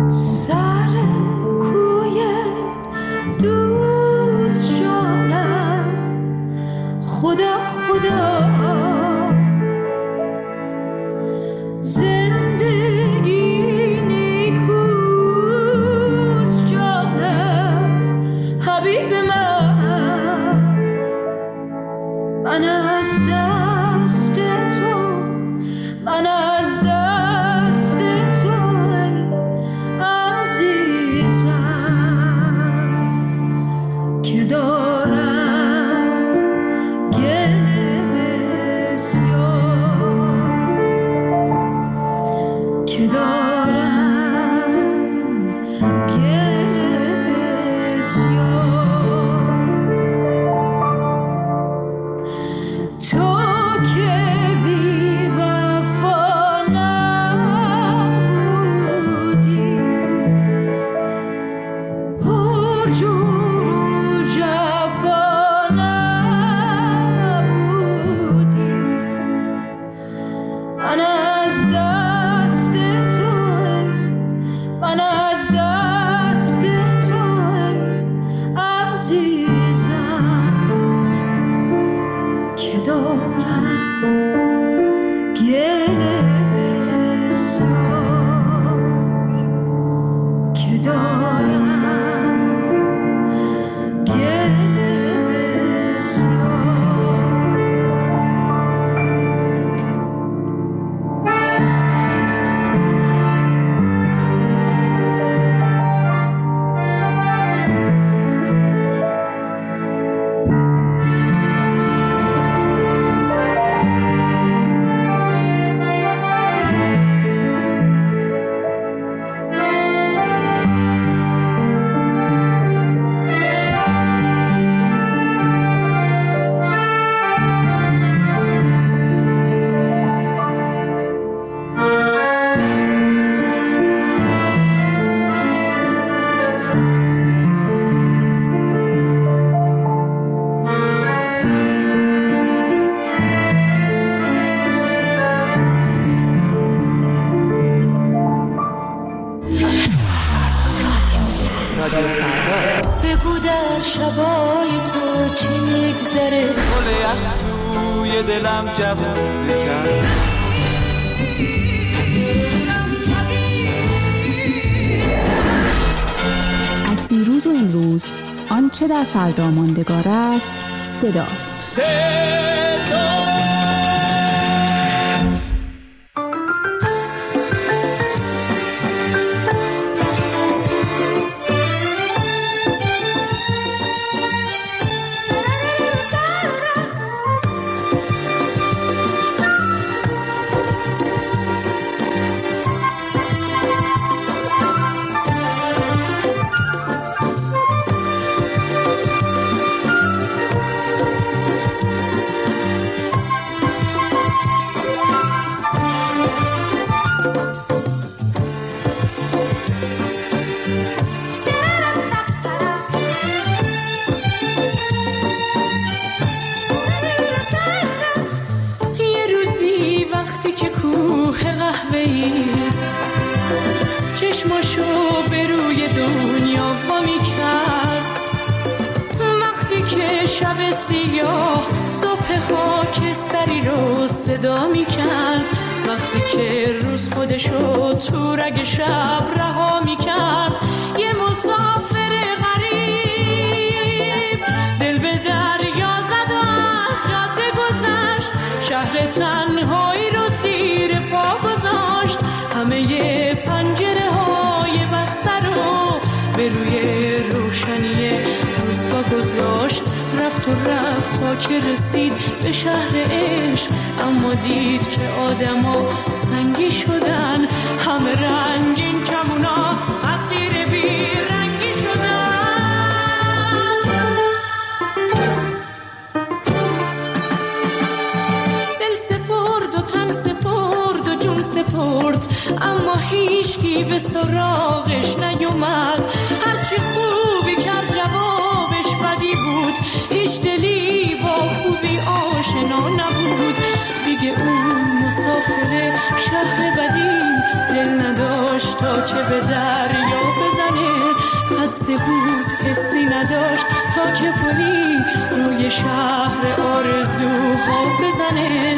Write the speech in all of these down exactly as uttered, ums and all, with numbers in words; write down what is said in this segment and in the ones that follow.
بگو در شبای تو چی میگذره، گل یخ توی دلم جوون بکن. از دیروز و امروز آنچه در فردا ماندگار است صداست. صدا چشماشو به روی دنیا وا می‌کرد، وقتی که شب سیاه صبح خاکستری رو صدا می‌کرد، وقتی که روز خودشو تو رگ شب رها می‌کرد. یه مسافر غریب دل به دریا زد و از جاده گذشت، شهر تنهایی رو زیر پا گذاشت، همه پنجره های بسته رو به روی روشنی روز پا گذاشت. رفت و رفت تا که رسید به شهر عشق، اما دید که آدما سنگی شدن، همه رنگین کمونا اسیر بی رنگی شدن. دل سپرد و تن سپرد و جون سپرد، اما هیچکی به سراغش نیومد. هرچی خوبی کرد جوابش بدی بود، هیچ دلی با خوبی آشنا نبود. دیگه اون مسافر شهر بدی دل نداشت تا که به دریا بزنه. خسته بود حسی نداشت تا که پلی روی شهر آرزوها بزنه.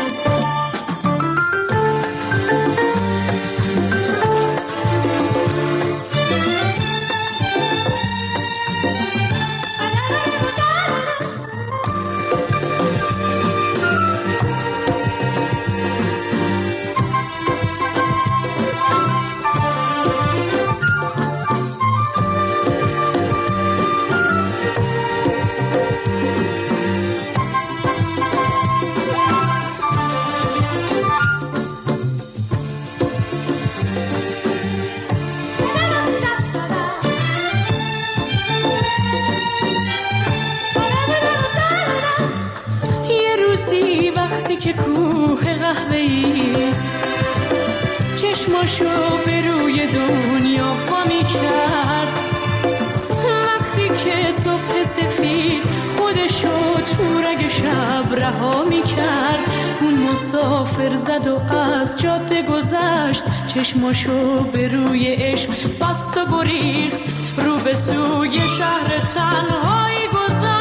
که کوه قهوه‌ای چشماشو به روی دنیا فامی کرد. وقتی که صبح سفید خودشو تو رگ شب رها می کرد. اون مسافر زد و از جاده گذشت، چشماشو به روی عشق بست و گریخت، رو به سوی شهر تنهایی گذاشت.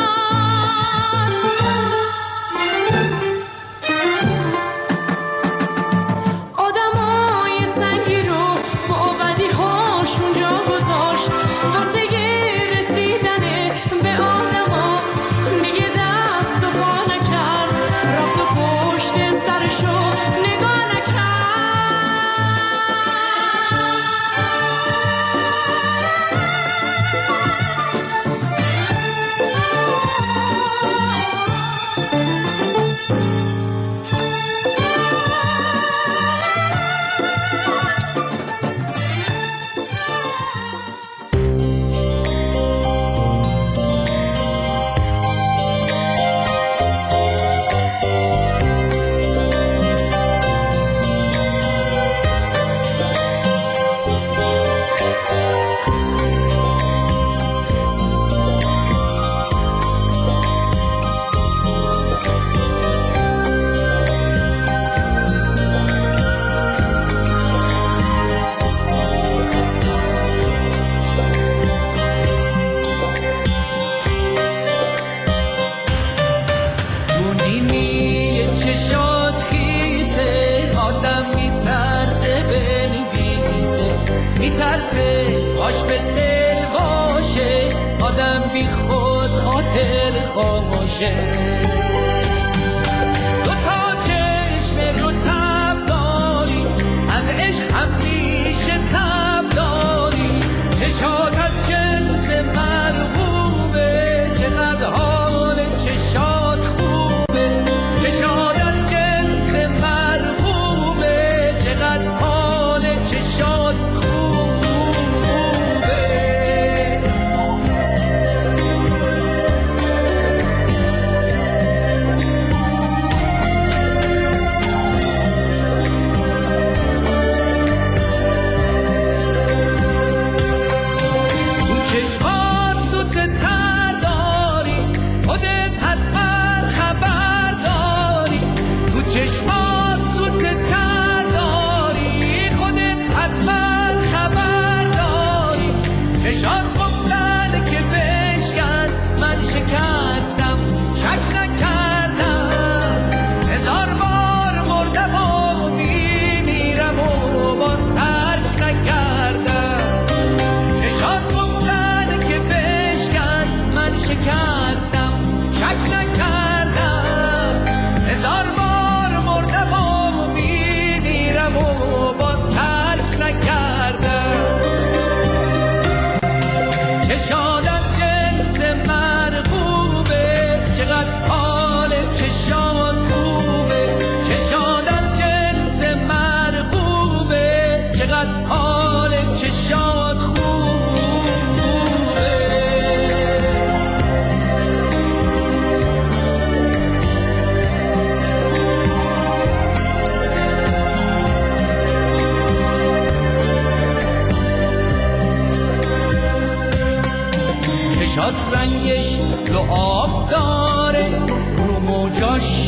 چشات رنگش رو آب داره، رو موجاش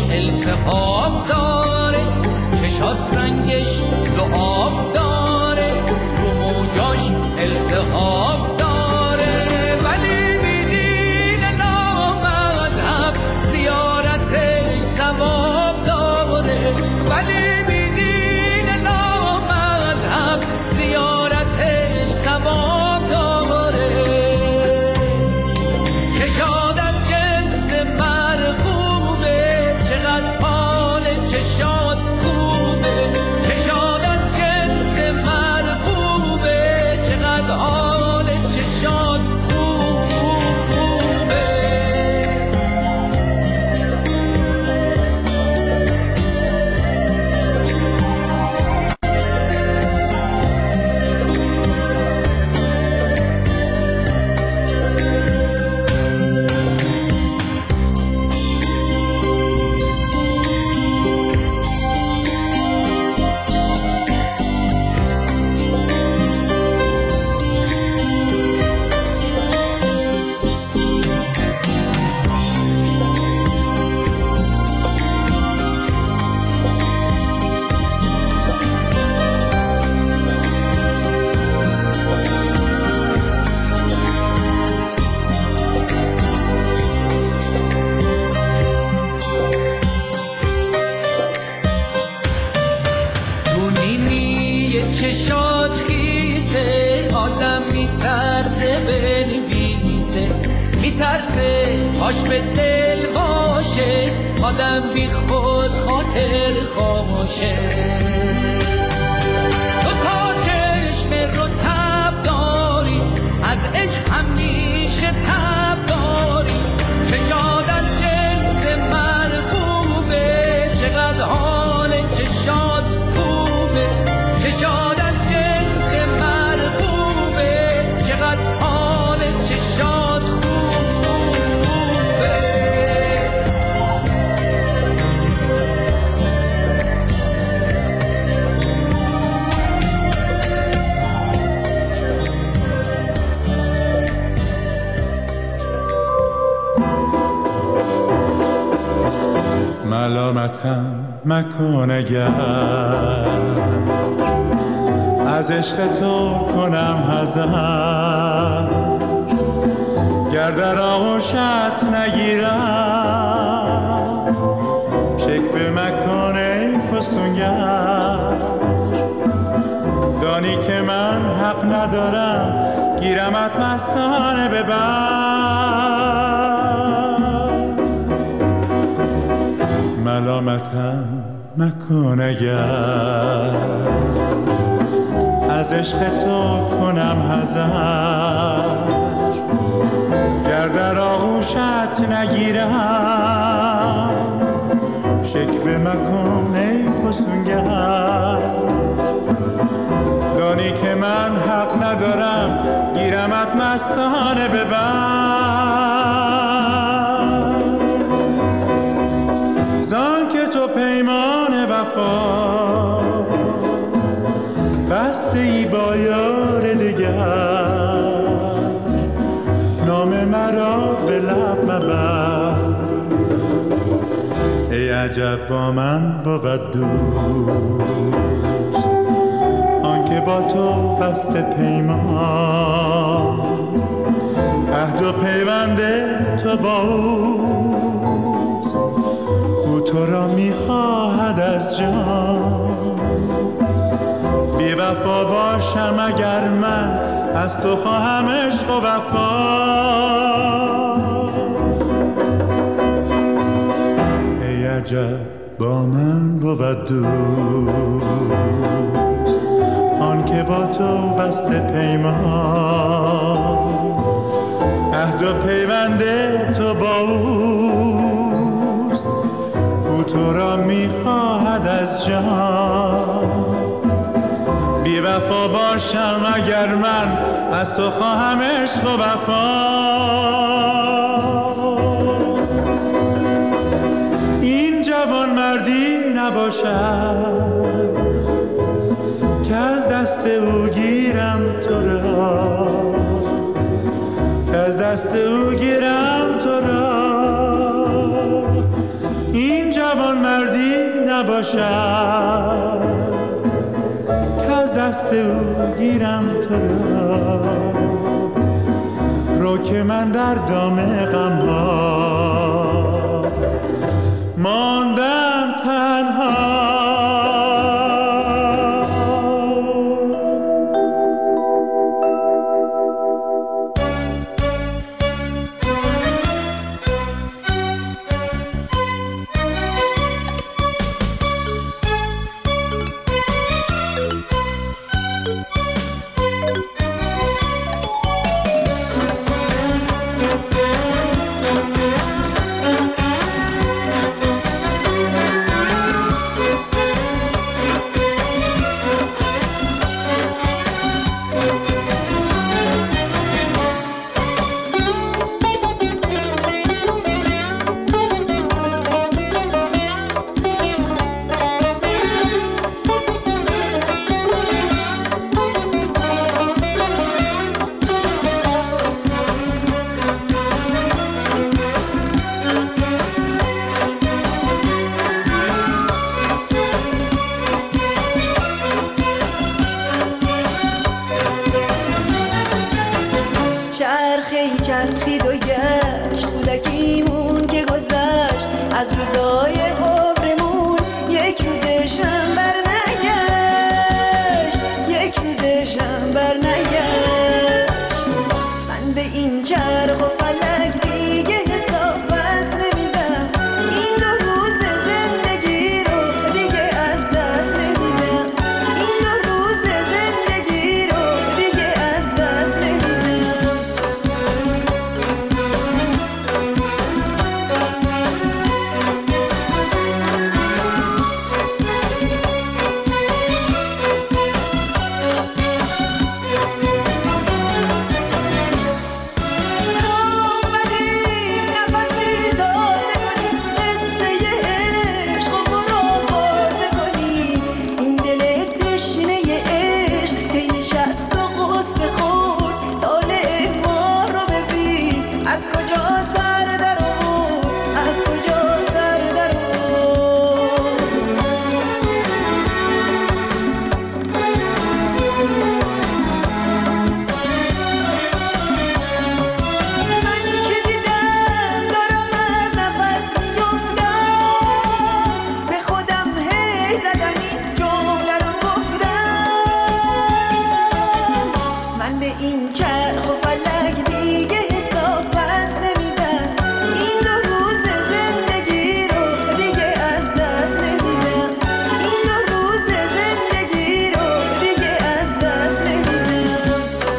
التهاب داره. چشات رنگش رو آب داره، رو میترسه بنویسه، میترسه هاش به دل باشه، آدم بی خود خاطر خاموشه. تو تا چشم رو تب داری، از عشق همیشه تب داری، چشاد از جنس مرغوبه، چقدر حال چشاد خوبه، چشاد از جنس مرغوبه، چقدر حال چشاد خوبه. ملامتم مکن اگر از عشق تو کنم حذر، گر در آغوشت نگیرم شکوه مکن ای فسونگر. دانی که من حق ندارم گیرمت مستانه ببر. ملامتم مکن اگر از عشق تو کنم حذر، گر در آغوشت نگیرم شکوه مکن ای فسونگر. دانی که من حق ندارم گیرمت مستانه ببر. زان که تو پیمان وفا بسته ای با یار دگر، نام مرا به لب مبر. ای عجب با من بود دوست، آن که با تو بسته پیمان، عهد و پیوند تو با اوست، او تو را میخواهد از جان. بی وفا باشم اگر من از تو خواهم عشق و وفا. ای عجب با من بود دوست، آن که با تو بسته پیمان، عهد و پیوند تو با اوست، او تو را میخواهد از جان. بی وفا باشم اگر من از تو خواهم عشق و وفا. این جوان مردی نباشد که از دست او گیرم تو را، که از دست او گیرم تو را. این جوان مردی نباشد که از دست او گیرم تو را. رو که من در دام غم ها ماندم تنها. به این چرخ و فلک دیگه حساب پس نمیدم. این دو روز زندگی رو دیگه از دست نمیدم. این دو روز زندگی رو دیگه از دست نمیدم.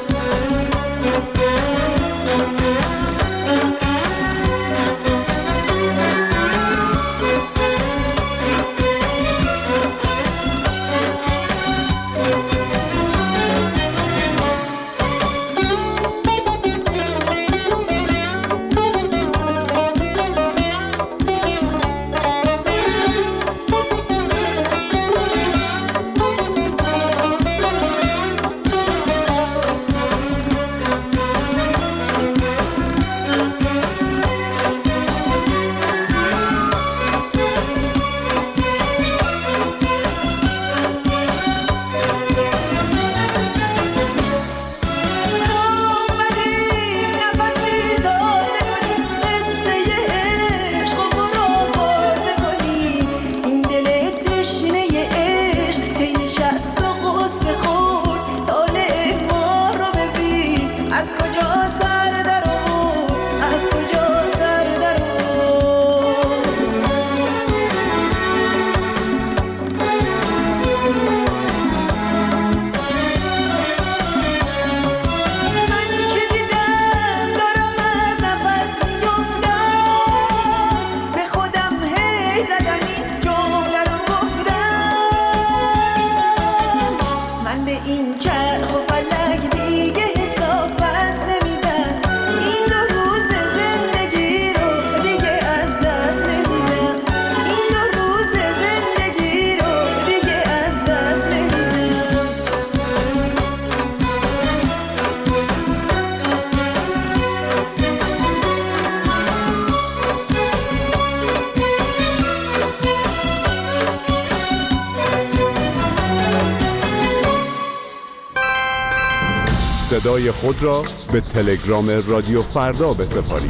صدای خود را به تلگرام رادیو فردا بسپارید.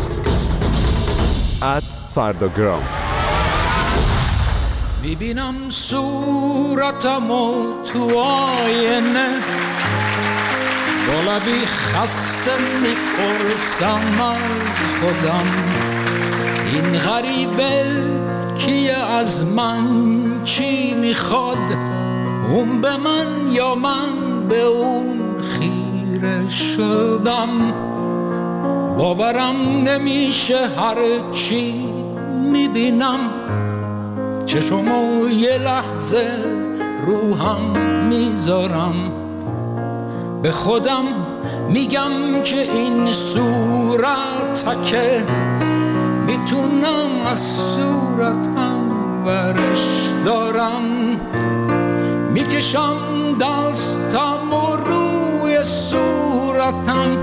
ات فرداگرام. میبینم صورتمو تو آینه، با لبی خسته میپرسم از خودم، این غریبه کیه، از من چی میخواد، اون به من یا من به اون خیره شدم. باورم نمیشه هر چی میبینم، چشمو یه لحظه روحم میذارم، به خودم میگم که این صورتکه، میتونم از صورتم ورش دارم، میکشم دستم و روی صورتم،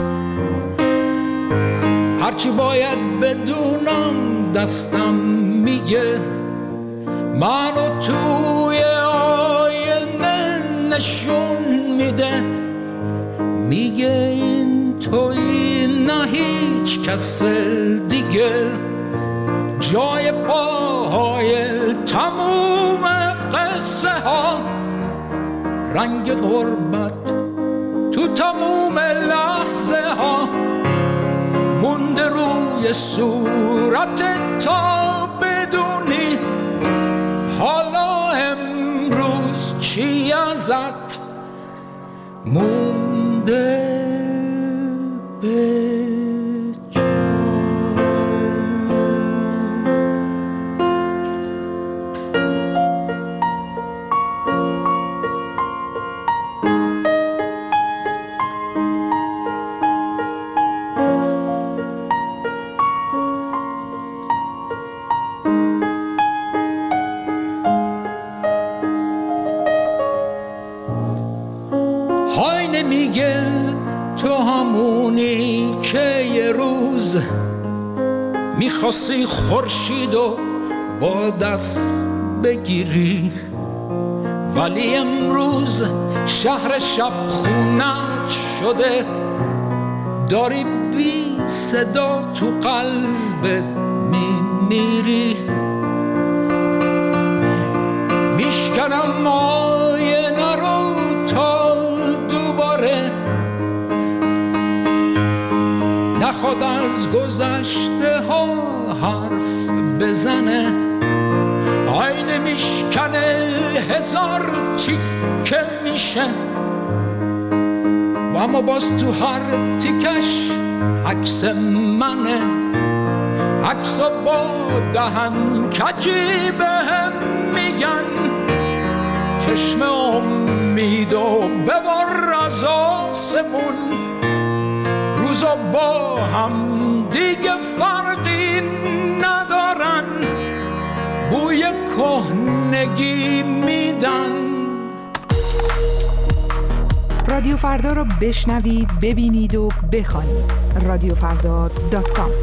هرچی باید بدونم دستم میگه، منو توی آینه نشون میده، میگه این توی نه هیچ کس دیگه، جای پاهای تموم قصه ها، رنگ غربت تو تموم لحظه ها، مونده روی صورت تا بدونی حالا امروز چی ازت مونده به میگه تو همونی که یه روز میخواستی خورشید و با دست بگیری، ولی امروز شهر شب خونت شده، داری بی صدا تو قلبت میمیری، میشکنم آینه رو تا دوباره نخواد از گذشته ها حرف بزنه، آینه میشکنه هزار تیکه میشه و اما باز تو هر تیکش عکس منه، عکس با دهن کجی بهم میگن چشم امید و ببر از آسمون، روزا با هم دیگه فرقی ندارن، بوی کهنگی میدن. رادیو فردا رو بشنوید، ببینید و بخوانید. رادیو فردا دات کام.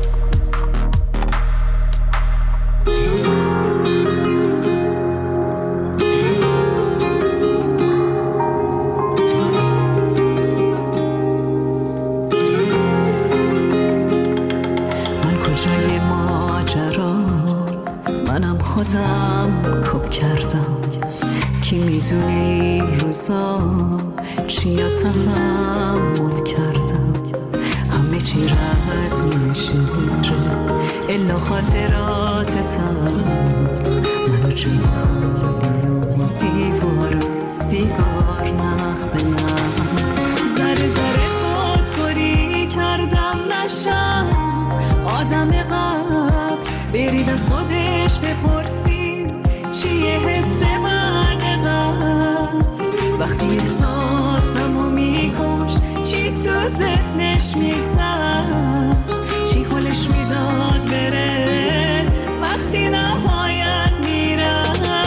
خودم کپ کردم، کی میدونه این روزا چیا تحمل کردم، همه چی رد میشه میره الا خاطراتتم، منو جای خالی و دیوار سیگار نخ به نخ، ذره ذره خودخوری کردم نشم آدم قبل، برید از خودش بپرسید چیه حس بعد قد، وقتی احساسمو میکش چی تو ذهنش میگذشت، چی حالش میداد بره وقتی نباید میرم.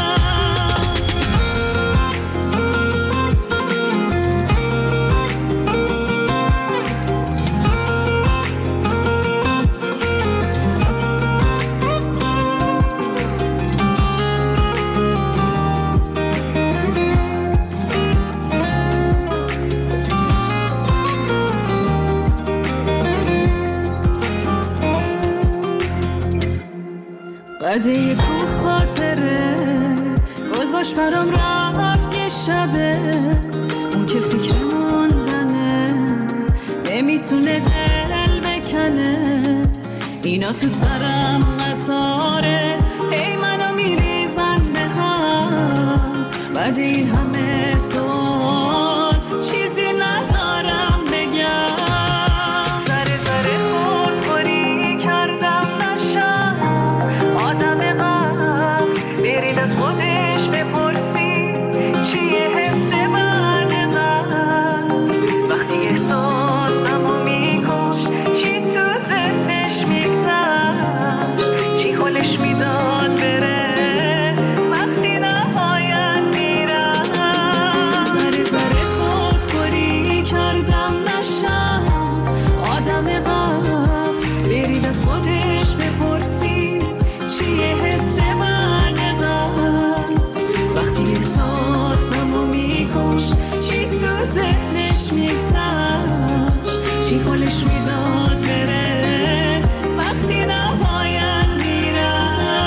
قده یک خاطره گذاشت برام رفت یه شبه، اون که فکر موندنه نمیتونه دل بکنه، اینا تو سرم قطاره هی منو میریزن به هم، بعد این همه سال چیزی ندارم بگم، ذره ذره خودخوری کردم نشم آدم قبل، برید از خودش بپرسی چیه حس بعد قبل، وقتی احساسمو میکش چی تو ذهنش میگذشت، چی حالش میداد بره وقتی نباید میرم، ذره ذره خودخوری کردم نشم آدم قبل، برید از خودش بپرسی چیه حس بعد قد، وقتی احساسمو میکش چی تو ذهنش میگذشت، چی حالش میداد بره وقتی نباید میرم.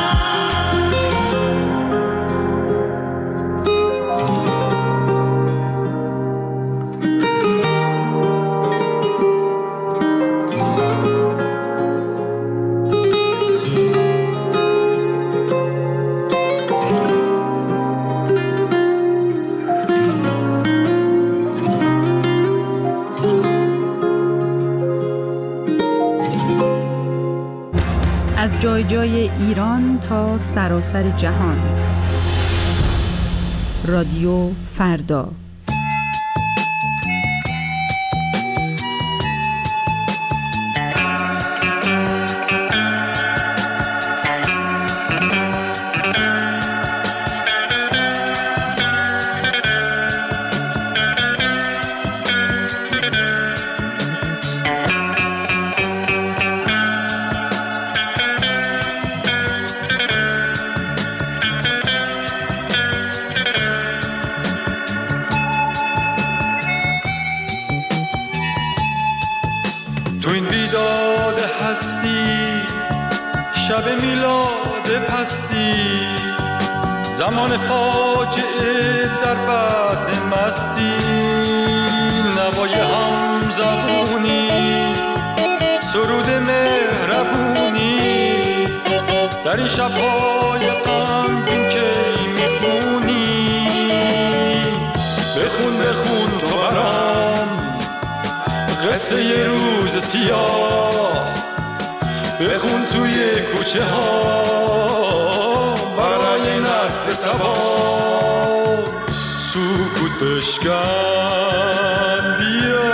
از جای جای ایران تا سراسر جهان. رادیو فردا. تو این بیداد هستی، شب میلاد پستی، زمان فاجعه در بعد مستی، نوای هم زبونی در این شب‌های غمگین که میخونی، بخون بخون تو برام قصه یه روز سیاه، بخون توی کوچه ها برای نسل تباه، سکوت بشکن بیا.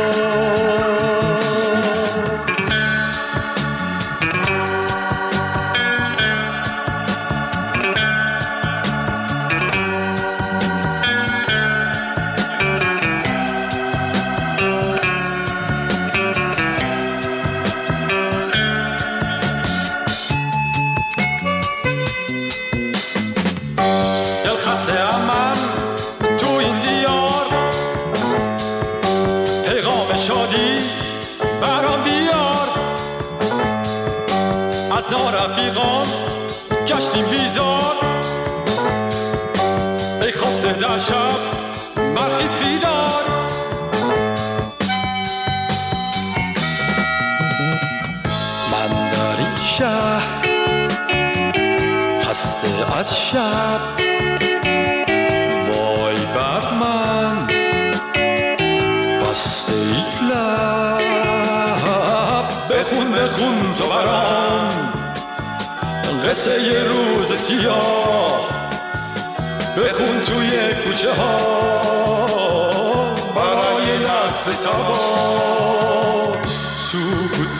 رفیقان گشتیم بیزار، ای خفته در شب مرخیز بیدار. من در این شهر خسته از شب، وای بر من بسته ای لب، بخون بخون تو برام قصه یه روز سیاه، بخون توی کوچه ها برای نسل تباه، سکوت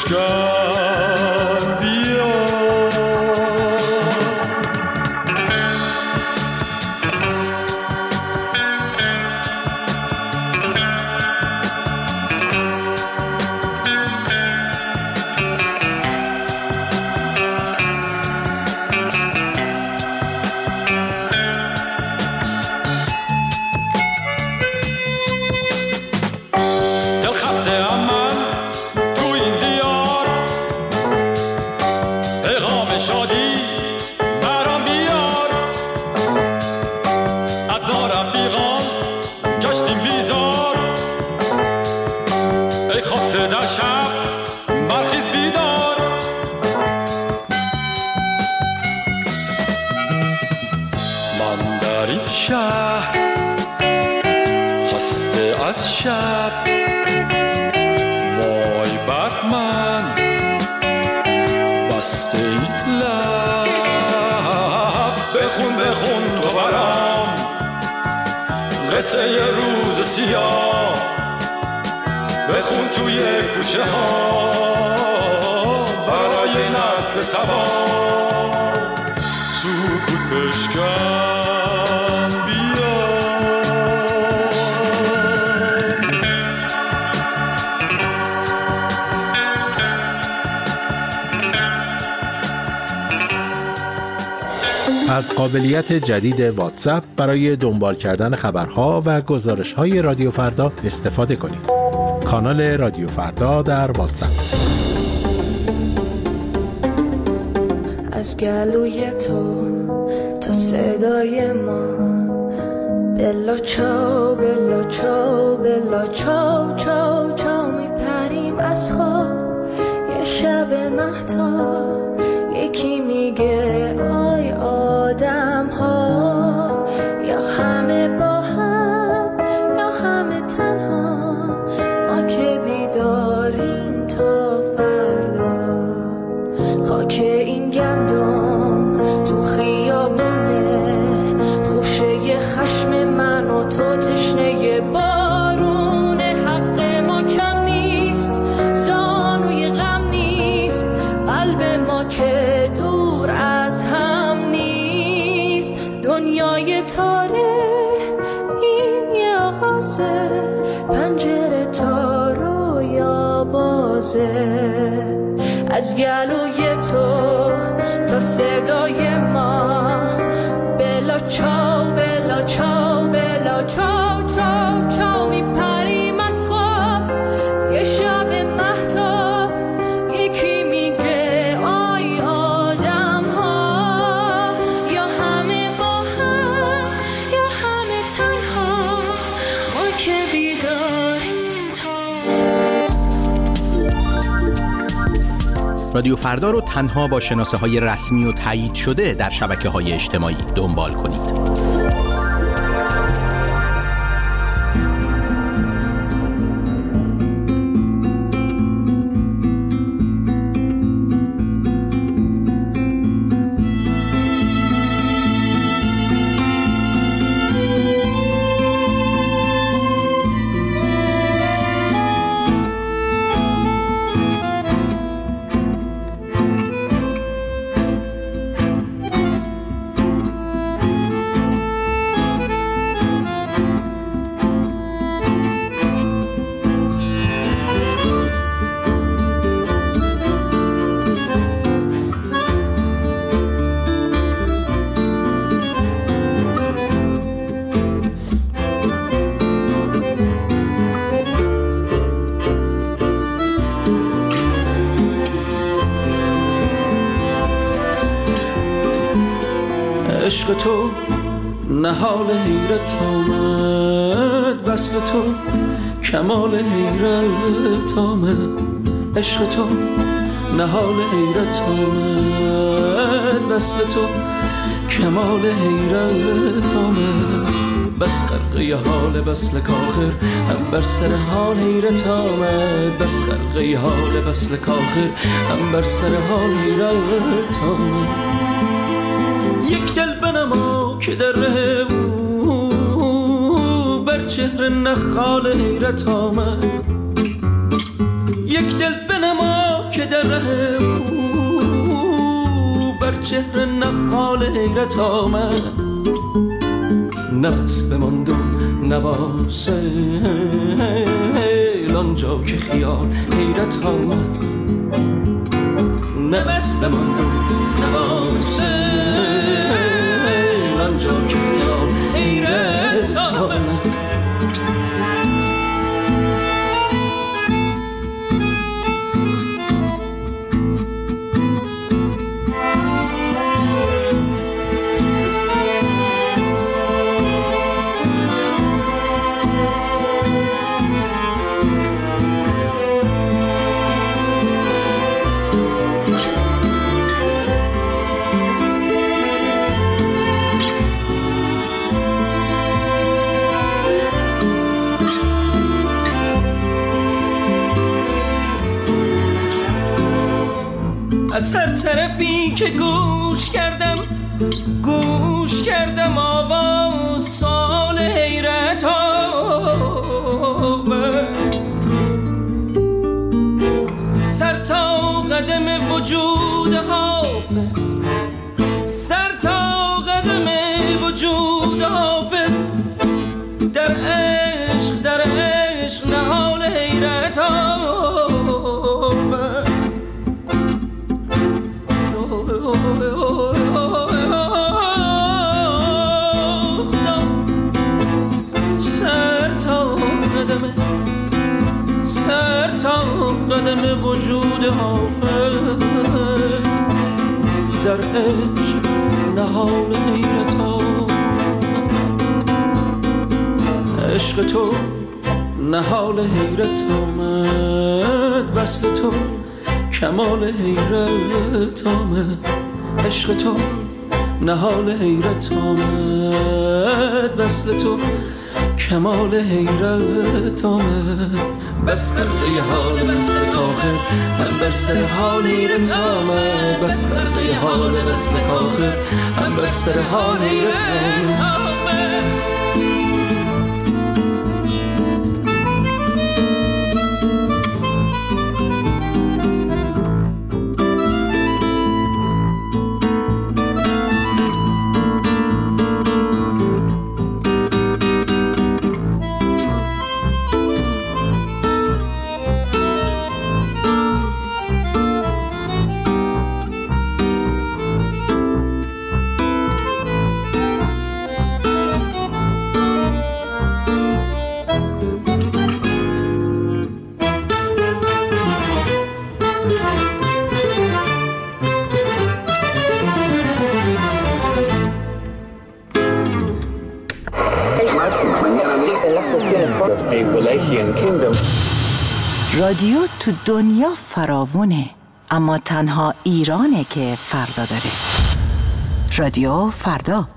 بشکن بیا. قصه یه روز سیاه، بخون توی کوچه ها برای نسل تباه، سکوت بشکن بیا. از قابلیت جدید واتساپ برای دنبال کردن خبرها و گزارش‌های رادیو فردا استفاده کنید. کانال رادیو فردا در واتساپ. از گلوی تو تا صدای ما، بلا چاو بلا چاو بلا چاو چاو چاو میپریم از خواب یه شب مهتاب. یکی میگه آی آدم ها، یا همه با هم یا همه تنها، ما که بیداریم تا فردا. خاک این گندم تو خیابونه، خوشه خشم من و تو تشنه بارونه. حق ما کم نیست، زانوی غم نیست، قلب ما که دور از هم نیست. دنیای تاره این یه آغازه، پنجره تا رویا بازه. از گلوی تو تا صدای ما، بلا چاو بلا چاو بلا چاو چاو چاو میپریم از خواب یه شب مهتاب. یکی میگه آی آدم ها، یا همه با هم یا همه تنها، ما که بیداریم تا. رادیو فردا رو تنها با شناسه های رسمی و تایید شده در شبکه های اجتماعی دنبال کنید. عشق تو نهال حیرت آمد، وصل تو کمال حیرت آمد. عشق تو نهال حیرت آمد، وصل تو کمال حیرت آمد. بس خرقه حال وصل کاخر هم بر سر حال حیرت آمد. بس خرقه حال وصل کاخر هم بر سر حال حیرت آمد. یک دل بنما که در ره او بر چهره نخال حیرت آمد. یک دل بنما که در ره او بر چهره نخال حیرت آمد. نفس بماند و نواسیل آنجا که خیال حیرت آمد. نفس بماند و نواسیل آنجا که خیال حیرت آمد. از هر طرفی که گوش کردم گوش کردم آواز سال حیرت آمد. سر تا قدم وجود حافظ، سر تا قدم وجود حافظ در عشق در عشق نهال حیرت آمد. سر تا قدم سر تا قدم وجود حافظ در عشق نهال حیرت آمد. عشق تو نهال حیرت آمد، وصل تو کمال حیرت آمد. عشق تو نهال حیرت آمد، وصل تو کمال حیرت آمد. بس خرقه حال وصل کاخر هم بر سر حال حیرت آمد. بس خرقه حال وصل کاخر هم بر سر حال حیرت آمد. رادیو تو دنیا فراوونه. اما تنها ایرانه که فردا داره. رادیو فردا.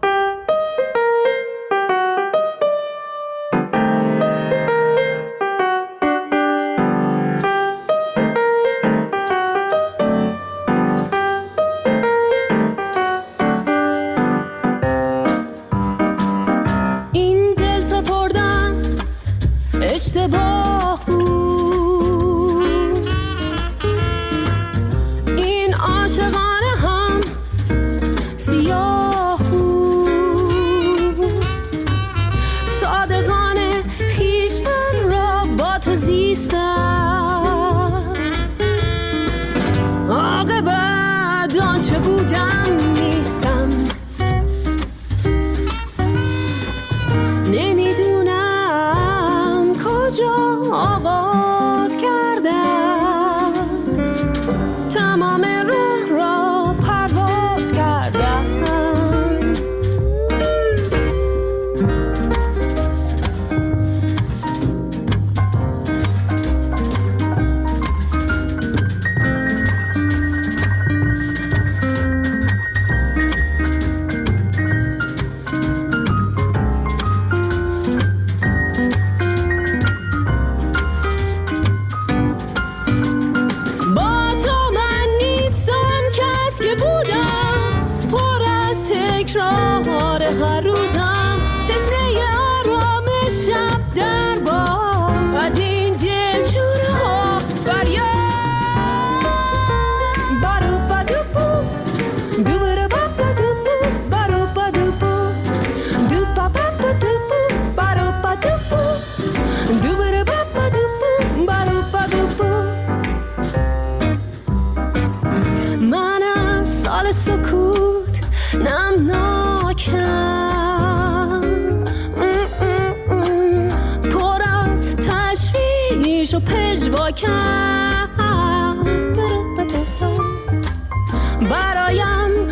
برایم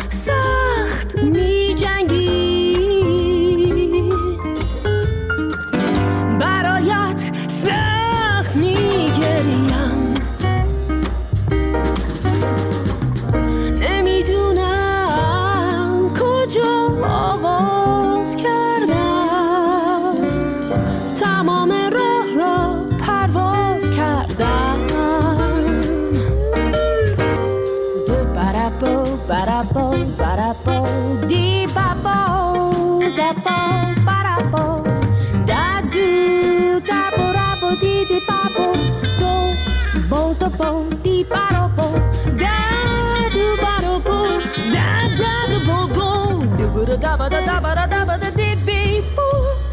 سخت می جنگی، برایت سخت می گریم، نمیدونم کجا آغاز کردم، تمام راه را پرواز کردم. Ba-da-bo, ba-da-bo, dee-ba-bo, da-bo, ba-da-bo, da-do, da-bo-da-bo, dee-dee-ba-bo, do, bo-da-bo, dee-ba-da-bo, da-do-ba-da-bo, da-da-da-bo-bo, do-ba-da-da-ba-da-da-ba-da-da-ba-da-dee-bee-boo.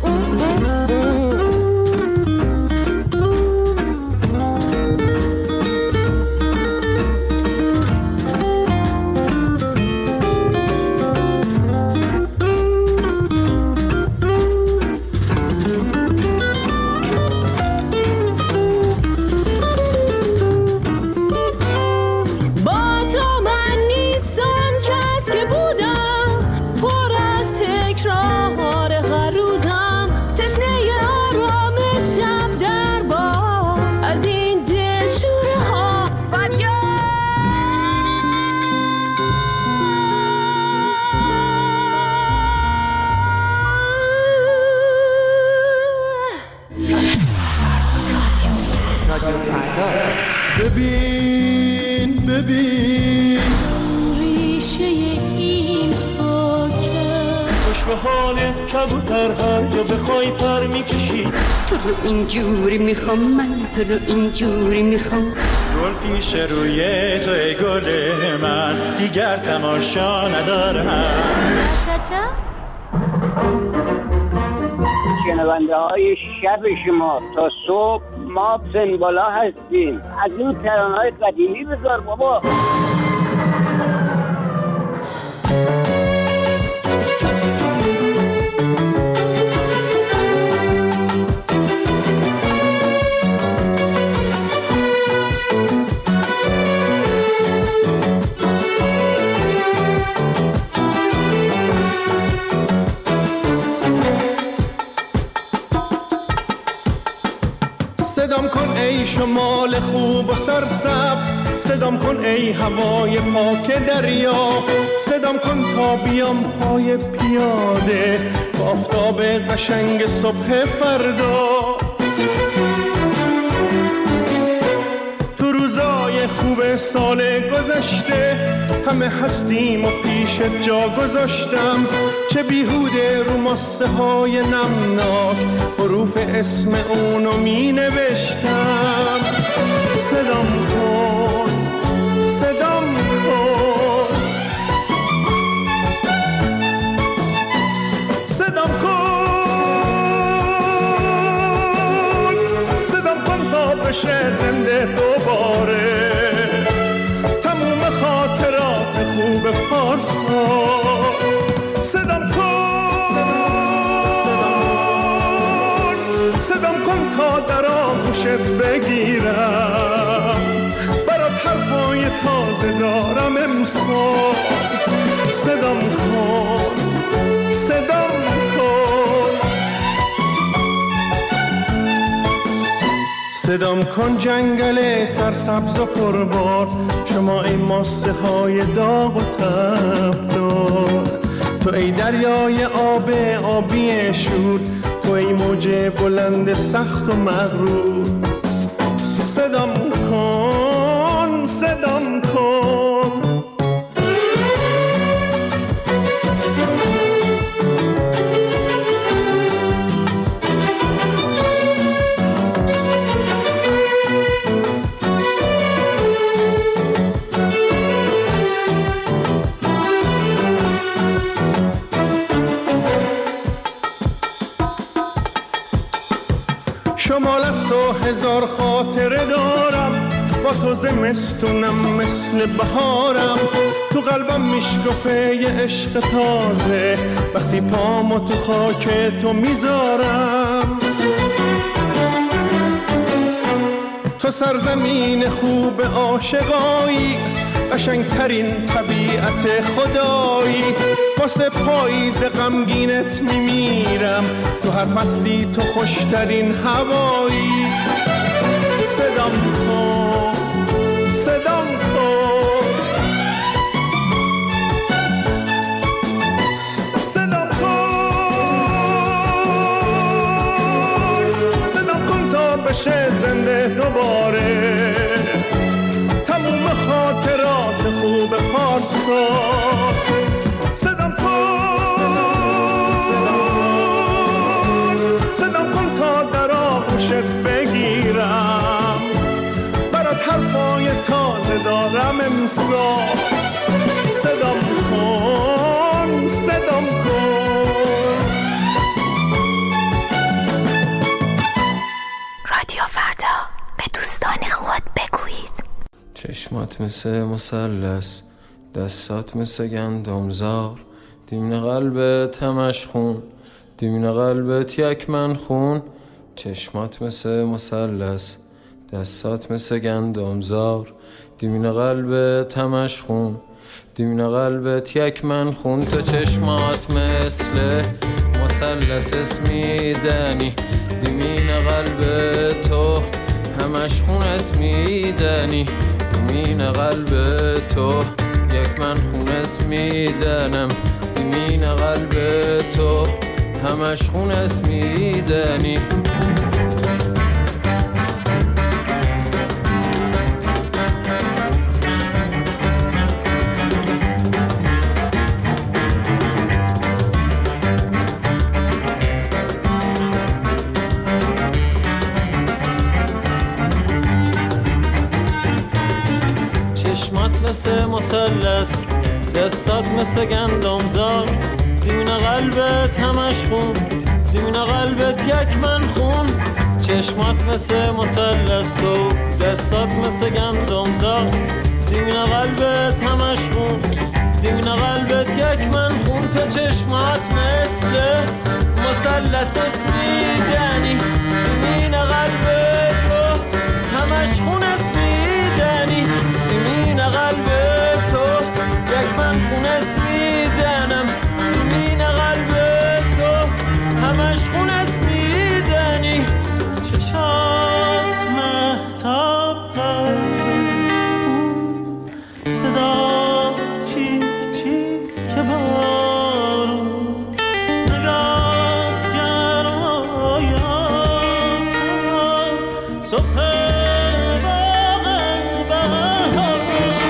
ببین ببین ریشه این خاکه، خوش به حالت کبوتر هر جا بخوای پر میکشی. تو رو اینجوری میخوام، من تو رو اینجوری میخوام. گل پیش روی تو ای گل من، دیگر تماشا ندارم. شنونده های شب شما تا صبح ما سنبالا هستیم. از این ترانه‌های قدیمی بذار بابا. صدام کن ای شمال خوب و سرسبز. صدام کن ای هوای پاک دریا، صدام کن تا بیام پای پیاده با آفتاب قشنگ صبح فردا. تو روزای خوب سال گذشته همه هستیم و پیشت جا گذاشتم، چه بیهوده رو ماسه های نمناک حروف اسم اونو می نوشتم. صدام کن صدام کن صدام کن صدام کن تا بشه زنده دوباره تموم خاطرات خوب پارسا. صدام کن صدام کن تا در آغوشت بگیرم، برات حرفای تازه دارم امسال. صدام کن صدام کن صدام کن جنگل سرسبز و پربار، شما ای ماسه های داغ و تبدار. تو ای دریای آب آبی شور، تو ای موج بلند سخت و مغرور. صدام کن صدام کن شمال از تو هزار خاطره دارم، با تو زمستونم مثل بهارم. تو قلبم میشکفه یه عشق تازه وقتی پامو تو خاک تو میذارم. تو سرزمین خوب عاشقایی، قشنگترین طبیعت خدایی. واسه پاییز غمگینت میمیرم، تو هر فصلی تو خوشترین هوایی. صدام کن صدام کن صدام کن صدام کن تا بشه زنده دوباره تموم خاطرات خوب پارسا. صدام کن صدام کن تا در آغوشت بگیرم، برات حرفای تازه دارم امسال. صدام کن صدام کن رادیو فردا، به دوستان خود بگویید. چشمات مثل مثلث، دستات مثل گندمزار، دیمن قلبت همش خون، دیمن قلبت یک من خون. چشمات مثل مثلث، دستات مثل گندمزار، دیمن قلبت همش خون، دیمن قلبت یک من خون. تو چشمات مثل مثلث اسمیدنی، دیمین قلب تو همش خون اسمیدنی، دیمین قلب تو یک من خون اسمیدنم، دیمین قلب تو همش خون اسمیدنی. چشمات مثل مثلث، دستات مثل گندمزار، دیمین قلبت همش خون، دیمین قلبت یک من خون. چشمات مثل مثلث، تو دستات مثل گندمزار، دیمین قلبت همش خون، دیمین قلبت یک من خون. تو چشمات مثل مثلث اسمیدنی، دیمین قلبت تو همش خون اسمیدنی، دیمین قلبت تو یک من خون اسمیدنم، دیمین قلبت تو همش خون اسمیدنی. چشات مهتاب صدا چیک چیک که بارون نگات گرما یافتم صبح باغ بهار.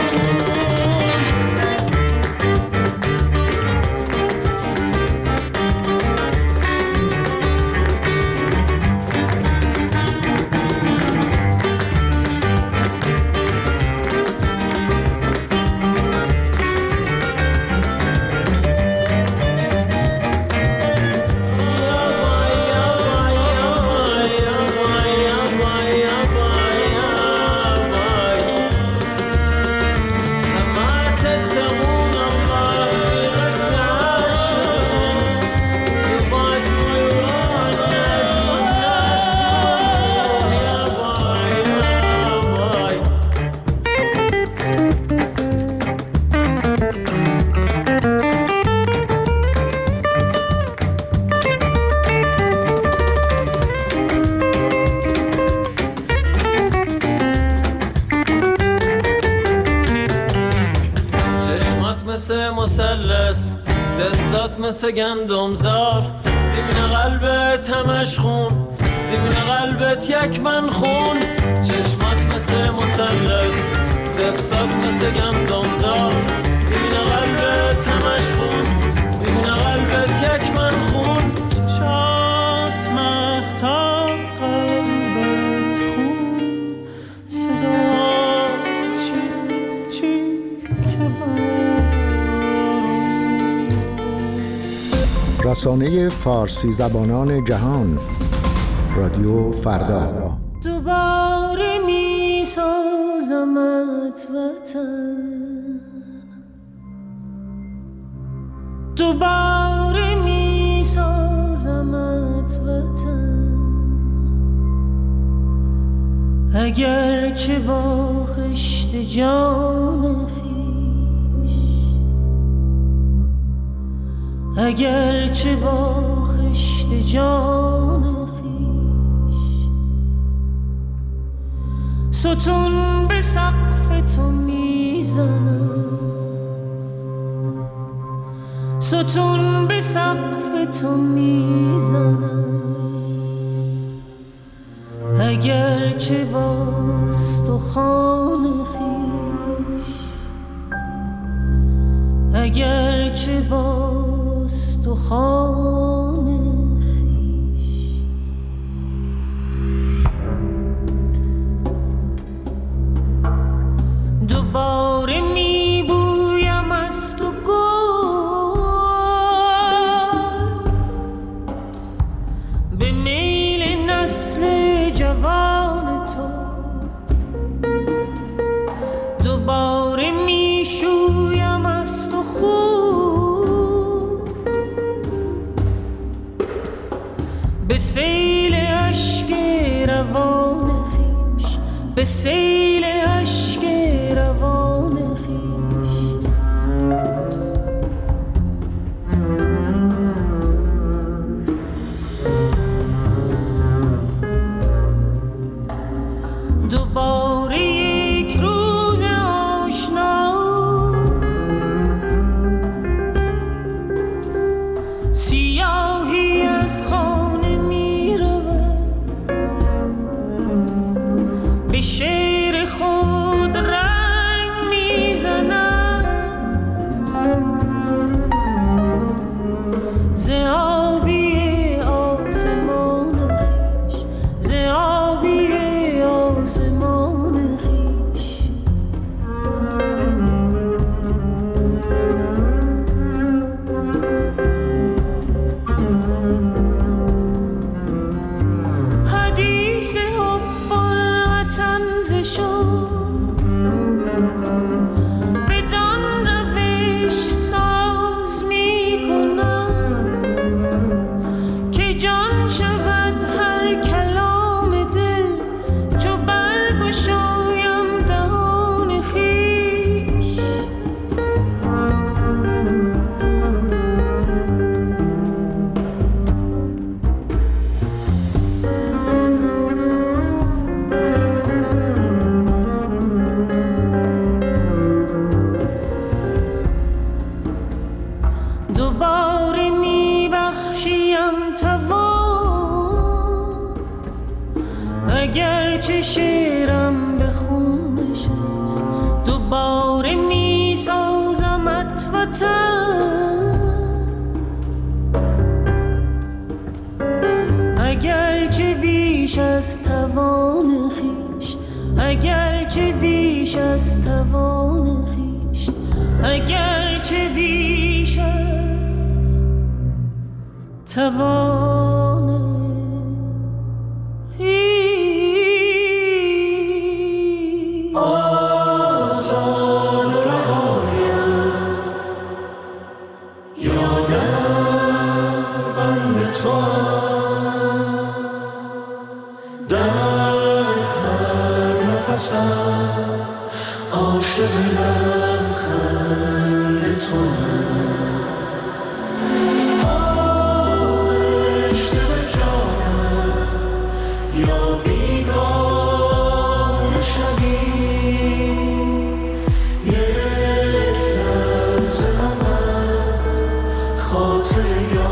مثلث دستات مثل گندمزار دیمین قلبت همش خون دیمین قلبت یک من خون چشمات مثل مثلث دستات مثل گندمزار دیمین قلبت همش خون دیمین قلبت یک من خون چشات مهتاب قلبت خون صدا چی چی که رسانه فارسی زبانان جهان رادیو فردا. دوباره می سازمت وطن دوباره می سازمت وطن اگر چه با خشت جان اگر چه با خشت جان خویش ستون به سقف تو میزنم ستون به سقف تو میزنم اگر چه با استخوان خویش اگر چه با تو خانه خیش دوباره می بویم از تو گل به میل نسل جوان تو دوباره می شویم از تو خون به سیل اشک روان خویش به سیل اشک روان خویش دوباره یک روز آشنا سیاهی از خانه می رود به شعر خود رنگ می زند ز آبی آسمان خویش ز آبی آسمان خویش حدیث حب الوطن ز شوق دوباره می سازمت وطن، اگر چه بیش از توان خیش، اگر چه بیش از توان خیش، اگر چه بیش از توان خیش. آزاد و رهایم یادم بند توام، در هر نفسم عاشق لبخند توام. آغشته به جانم یا بیگانه شبی، یک دم ز غمت خاطر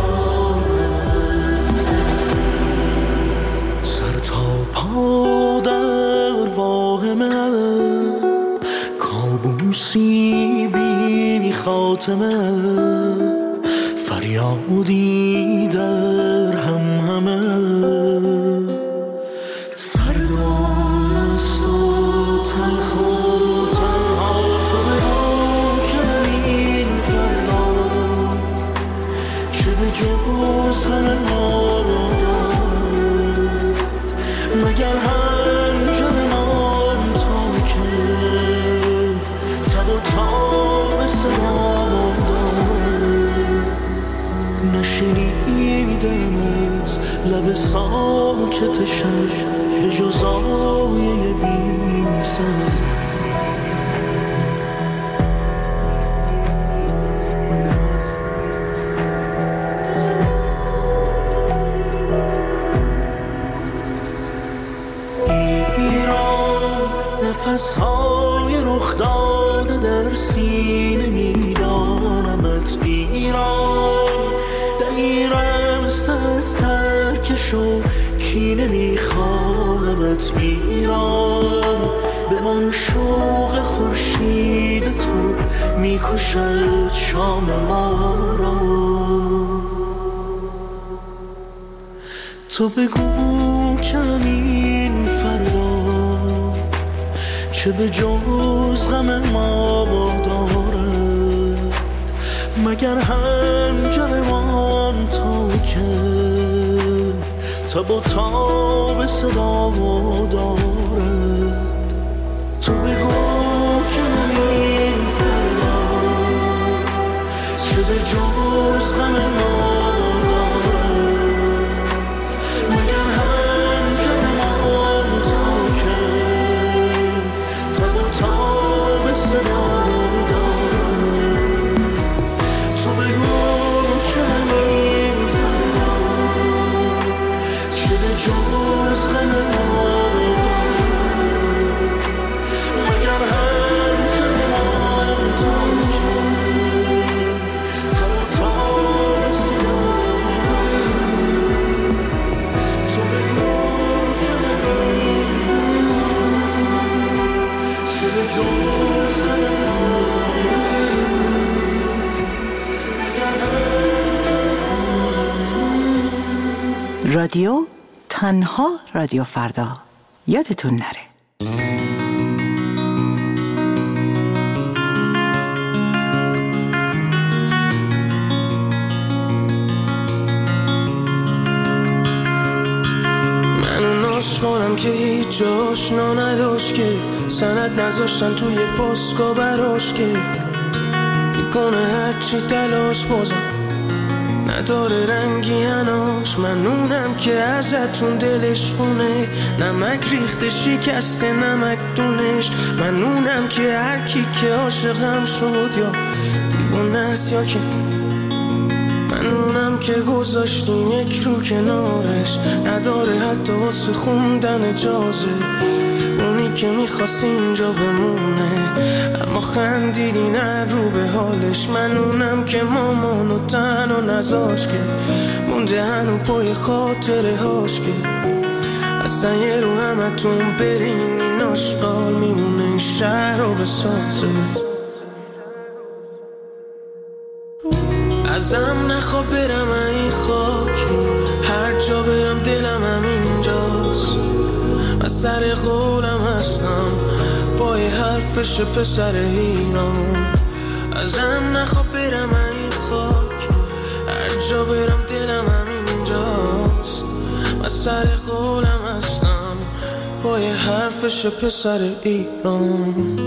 یارت سر تا پا در واهمم، کابوسی بی خاتمه، فریادی در هم همه، سردام است و تلخ و تنها تو برام کمین فردا، چه به جز همه ما دارد مگر هنجم من تا که تب و تاب صدا دارد. نشنیدم از لب ساکت شب به جز آیه بی سر، ایران نفسهای رخ داده در سینه میدانمت، ایران دمی رفته از ترکش و کینه میخواهمت، ایران به من شوق خورشید تو میکشد شام ما را. تو بگو کمین فردا چه به جز غم ما دارد، مگر هنجرمان تا که تب و تاب صدا دارد. تو بگو کمین فردا چه به جز غم ما دارد، مگر هنجرمان تا که تب و تاب صدا دارد. تو بگو کمین فردا چه به جز غم ما دارد، مگر هنجرمان تا که تب و تاب صدا دارد. تو بگو کمین فردا چه به جز غم ما رادیو تنها رادیو فردا، یادتون نره. من اون عاشقانم که هیچ جاشنا نداشت، که سند نذاشتن توی پاسکا براش، که میکنه هرچی تلاش بازم نداره رنگی هناش. من اونم که ازتون دلش خونه، نمک ریخته شکسته نمک دونش. من اونم که هر کی که عاشقم شد یا دیوونه است یا که، من اونم که گذاشتین یک رو کنارش، نداره حتی واسه خوندن اجازه. اونی که میخواست اینجا بمونه اما خندیدین رو به حالش. من اونم که مامانو تنها نذاش، که مونده هنو پای خاطره هاش، که اصلا یه رو همتون برین این آشقال میمونه این شهر رو بسازه. ازم نخوا برم این خاک، هر جا برم دلم همینجاست. من سر قولم هستم با یه حرفش پسر ایران. ازم نخوا برم این خاک، هر جا برم دلم همینجاست. من سر قولم هستم با یه حرفش پسر ایران.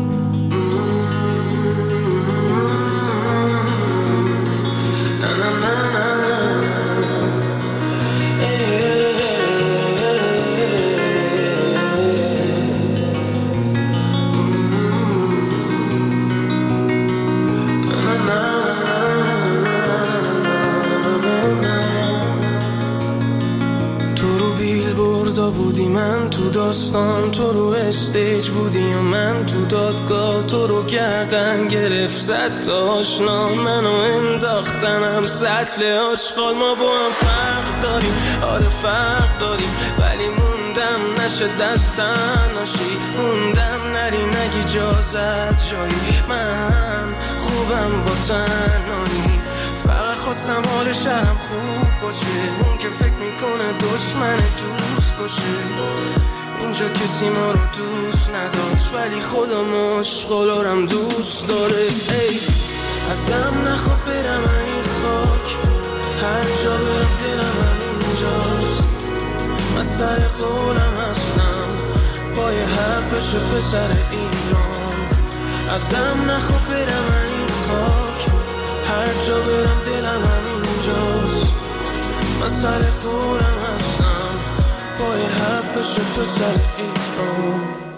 بودی من تو داستان، تو رو استیج بودی و من تو دادگاه. تو رو گردن گرفت زد تا آشنا، منو انداختنم سطل آشغال. ما با هم فرق داریم، آره فرق داریم، ولی موندم نشه دستن ناشی. موندم نری نگی اجازت جایی، من خوبم با تنهایی. فقط خواستم حال شهرم خوب باشه، اون که فکر میکنه دشمن دوست باشه. اینجا کسی ما رو دوست نداشت، ولی خدا مشغولارم دوست داره. ای ازم نخوا برم این خاک، هر جا برم دلم همینجاست. من سر قولم هستم با یه حرفش پسر ایران. ازم نخوا برم این خاک، هر جا برم دلم همینجاست. من سر قولم هستم با یه حرفش پسر ایران.